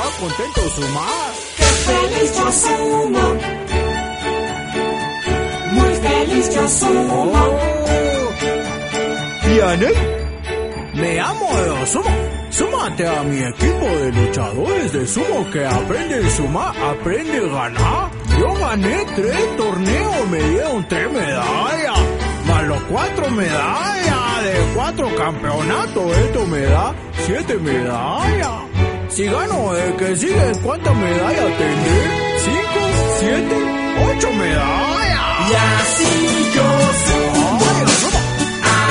contento sumar. ¡Qué feliz yo sumo! Muy feliz yo sumo. ¿Y Anel? Me amo de sumo. Súmate a mi equipo de luchadores de sumo que aprende a sumar, aprende a ganar. Yo gané 3 torneos, me dieron 3 medallas, más los 4 medallas de 4 campeonatos. Esto me da 7 medallas. Si gano el que sigue, ¿cuántas medallas tendré? 5, 7, 8 medallas. Y así yo sumo.